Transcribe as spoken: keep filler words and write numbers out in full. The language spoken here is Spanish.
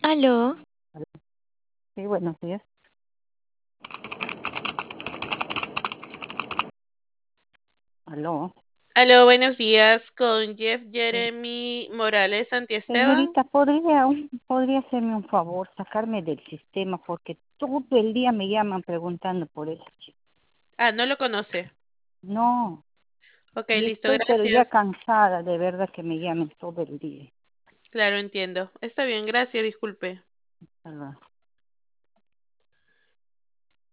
Aló, Sí, buenos días. Aló. Aló, buenos días con Jeff Eh, Jeremy Morales Santiesteban. Señorita, ¿podría, un- ¿podría hacerme un favor, sacarme del sistema? Porque todo el día me llaman preguntando por eso, chico. Ah, no lo conoce. No, Ok, y listo, estoy pero ya gracias. cansada de verdad que me llamen todo el día. Claro, entiendo. Está bien, gracias, disculpe. Hasta luego.